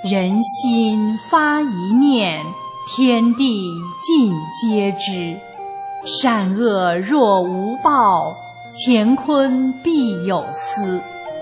人心发一念，天地尽皆知。善恶若无报，乾坤必有私。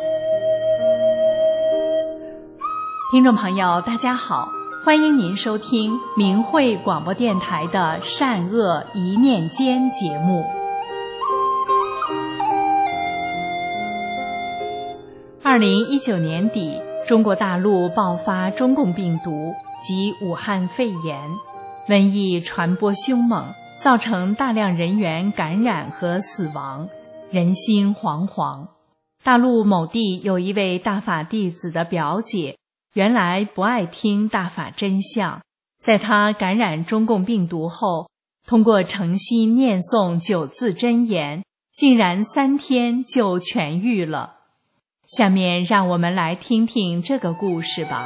听众朋友大家好，欢迎您收听明慧广播电台的善恶一念间节目。2019年底，中国大陆爆发中共病毒及武汉肺炎，瘟疫传播凶猛，造成大量人员感染和死亡，人心惶惶。大陆某地有一位大法弟子的表姐，原来不爱听大法真相，在她感染中共病毒后，通过诚心念诵9字真言，竟然3天就痊愈了。下面让我们来听听这个故事吧。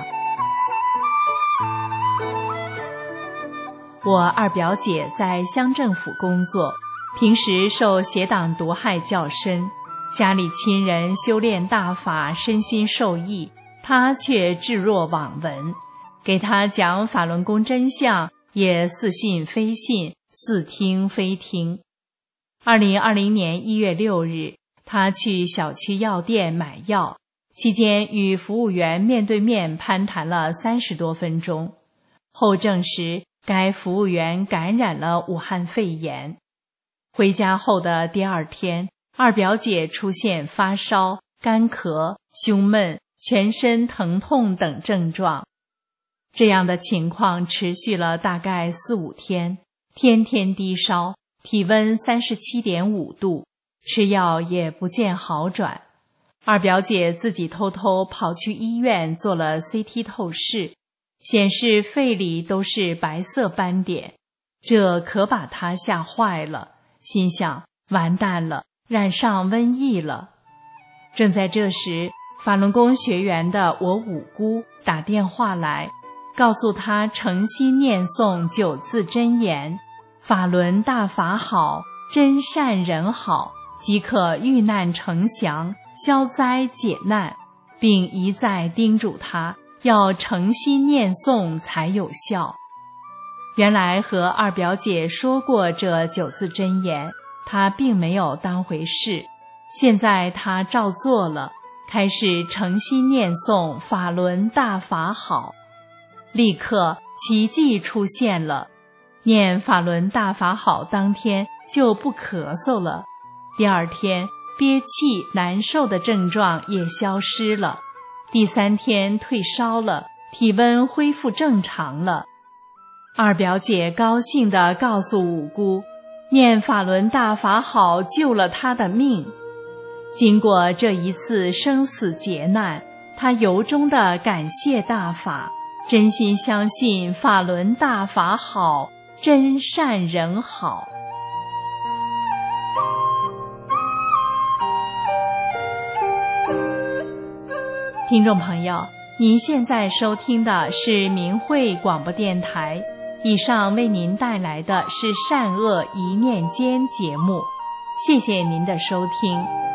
我二表姐在乡政府工作，平时受邪党毒害较深，家里亲人修炼大法，身心受益，她却置若罔闻，给她讲法轮功真相，也似信非信，似听非听。2020年1月6日，她去小区药店买药，期间与服务员面对面攀谈了30多分钟，后证实该服务员感染了武汉肺炎。回家后的第2天，二表姐出现发烧、干咳、胸闷、全身疼痛等症状。这样的情况持续了大概4、5天，天天低烧，体温37.5度，吃药也不见好转。二表姐自己偷偷跑去医院做了 CT 透视，显示肺里都是白色斑点，这可把她吓坏了，心想完蛋了，染上瘟疫了。正在这时，法轮功学员的我五姑打电话来，告诉她诚心念诵9字真言，法轮大法好，真善人好，即可遇难成祥，消灾解难，并一再叮嘱她要诚心念诵才有效。原来和二表姐说过这9字真言，她并没有当回事，现在她照做了，开始诚心念诵法轮大法好。立刻奇迹出现了，念法轮大法好当天就不咳嗽了，第2天憋气难受的症状也消失了，第3天退烧了，体温恢复正常了。二表姐高兴地告诉五姑，念法轮大法好救了她的命。经过这一次生死劫难，她由衷地感谢大法，真心相信法轮大法好，真善人好。听众朋友，您现在收听的是明慧广播电台，以上为您带来的是善恶一念间节目，谢谢您的收听。